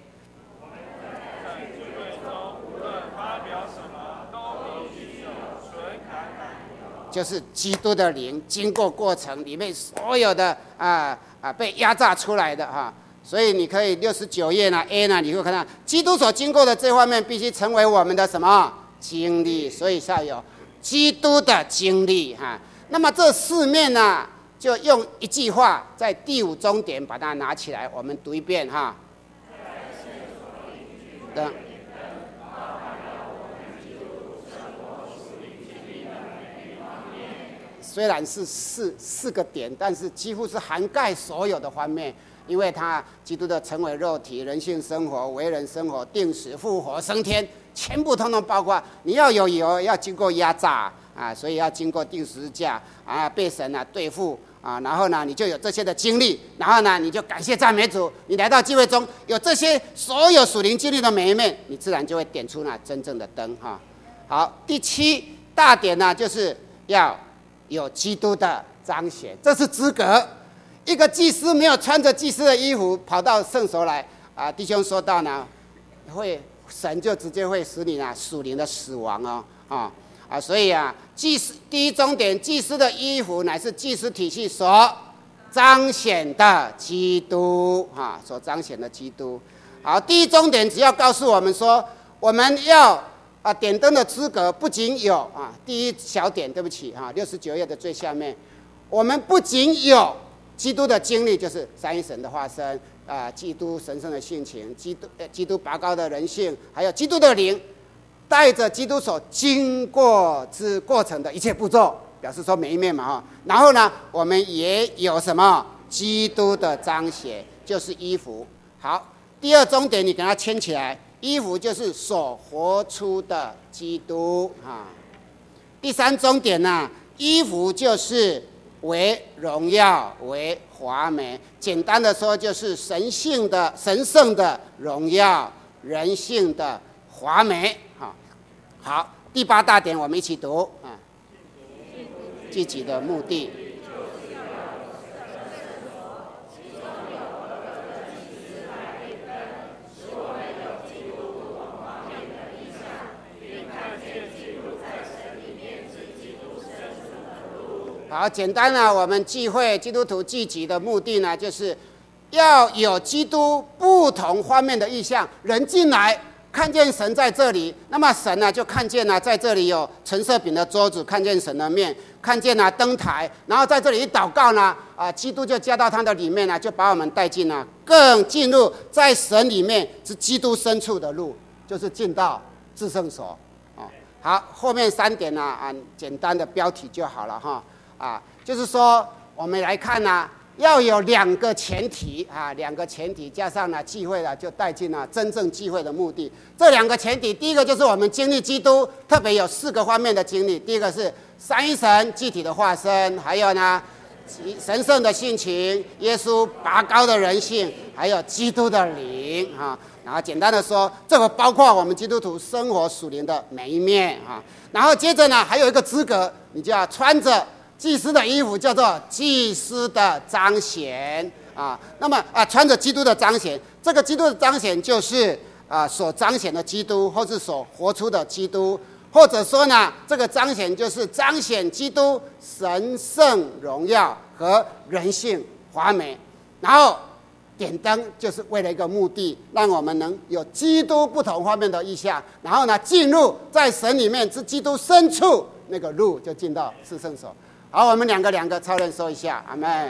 就是基督的灵经过过程里面所有的被压榨出来的所以你可以69页呢 A 呢，你会看到基督所经过的这方面必须成为我们的什么经历，所以是要有基督的经历那么这4面呢，就用一句话在第5中点把它拿起来，我们读一遍虽然是四个点，但是几乎是涵盖所有的方面，因为它基督的成为肉体、人性生活、为人生活、定死、复活、升天，全部通通包括。你要有油，要经过压榨所以要经过钉十字架被神对付然后呢你就有这些的经历，然后呢你就感谢赞美主，你来到聚会中有这些所有属灵经历的每一面，你自然就会点出真正的灯好，第7大点呢，就是要有基督的彰显，这是资格。一个祭司没有穿着祭司的衣服跑到圣所来弟兄说到呢，神就直接会使你属灵的死亡所以祭司第1重点，祭司的衣服乃是祭司体系所彰显的基督所彰显的基督。好，第1重点只要告诉我们说，我们要点灯的资格不仅有第1小点，对不起69页的最下面，我们不仅有基督的经历，就是三一神的化身基督神圣的性情，基督拔高的人性，还有基督的灵，带着基督所经过之过程的一切步骤，表示说每一面然后呢我们也有什么？基督的彰显，就是衣服。好，第2重点你给它牵起来，衣服就是所活出的基督第3重点呢，衣服就是为荣耀，为华美。简单的说，就是神圣的荣耀，人性的华美。好，第8大点我们一起读啊。积极的目的。好，简单呢，我们聚会基督徒聚集的目的呢，就是要有基督不同方面的意象，人进来看见神在这里，那么神呢就看见呢，在这里有陈设饼的桌子，看见神的面，看见了灯台，然后在这里一祷告呢，基督就加到他的里面呢，就把我们带进了更进入在神里面是基督深处的路，就是进到至圣所。好，后面3点呢，简单的标题就好了哈。就是说我们来看呢，要有2个前提2个前提加上呢聚会了，就带进了真正聚会的目的。这2个前提，第一个就是我们经历基督，特别有4个方面的经历。第一个是三一神具体的化身，还有呢神圣的性情，耶稣拔高的人性，还有基督的灵然后简单的说，这个包括我们基督徒生活属灵的每一面然后接着呢，还有一个资格，你就要穿着祭司的衣服，叫做祭司的彰显那么穿着基督的彰显，这个基督的彰显就是所彰显的基督，或是所活出的基督，或者说呢，这个彰显就是彰显基督神圣荣耀和人性华美。然后点灯就是为了一个目的，让我们能有基督不同方面的意象，然后呢进入在神里面之基督深处那个路，就进到至圣所。好，我们两个超人说一下，阿们。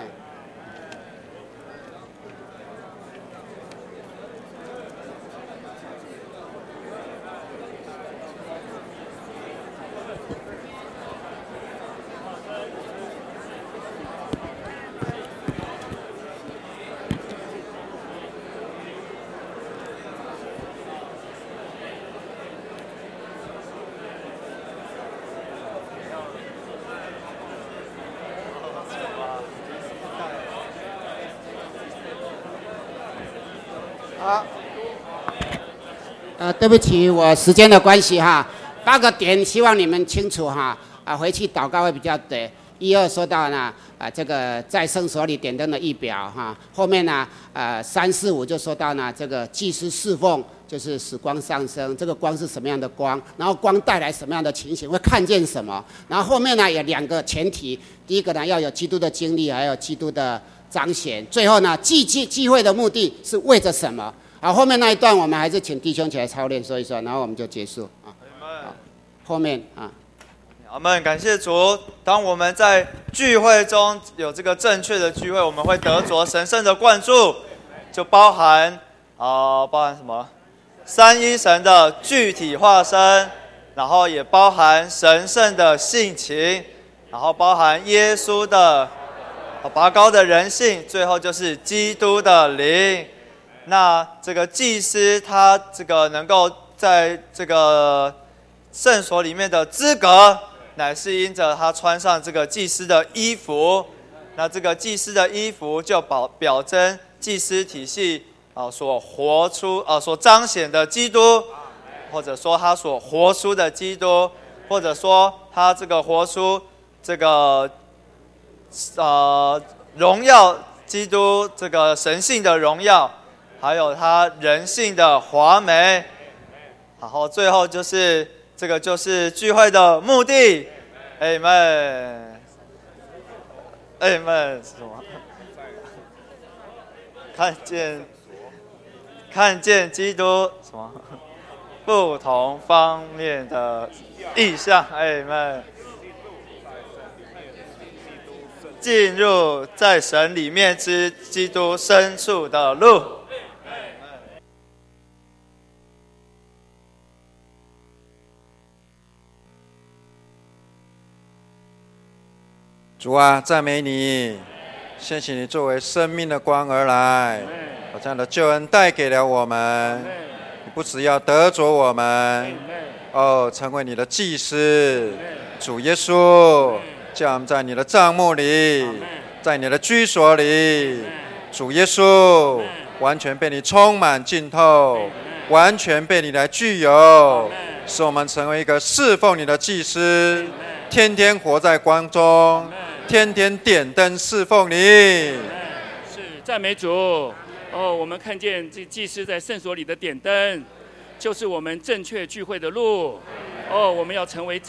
对不起，我时间的关系8个点，希望你们清楚回去祷告会比较对。1、2说到呢，这个在圣所里点灯的仪表后面呢，3、4、5就说到呢，这个祭司侍奉就是使光上升，这个光是什么样的光，然后光带来什么样的情形，会看见什么，然后后面呢有2个前提，第一个呢要有基督的经历，还有基督的彰显，最后呢聚会的目的是为着什么。好，后面那一段我们还是请弟兄起来操练说一说，然后我们就结束后面阿们，感谢主。当我们在聚会中有这个正确的聚会，我们会得着神圣的灌注，就包含什么？三一神的具体化身，然后也包含神圣的性情，然后包含耶稣的拔高的人性，最后就是基督的灵。那这个祭司他这个能够在这个圣所里面的资格，乃是因着他穿上这个祭司的衣服。那这个祭司的衣服就表征祭司体系所活出所彰显的基督，或者说他所活出的基督，或者说他这个活出这个荣耀基督这个神性的荣耀，还有他人性的华美。然后最后就是这个就是聚会的目的。Amen。Amen 是什么？看见基督什么不同方面的意象。Amen。进入在神里面之基督深处的路。 主啊，赞美你，谢谢你作为生命的光而来，把这样的救恩带给了我们。你不只要得着我们，成为你的祭司，主耶稣， 叫我们在你的帐幕里，在你的居所里，主耶稣完全被你充满浸透，完全被你来具有，使我们成为一个侍奉你的祭司，天天活在光中，天天点灯侍奉你。 是，赞美主。我们看见这祭司在圣所里的点灯，就是我们正确聚会的路。我们要成为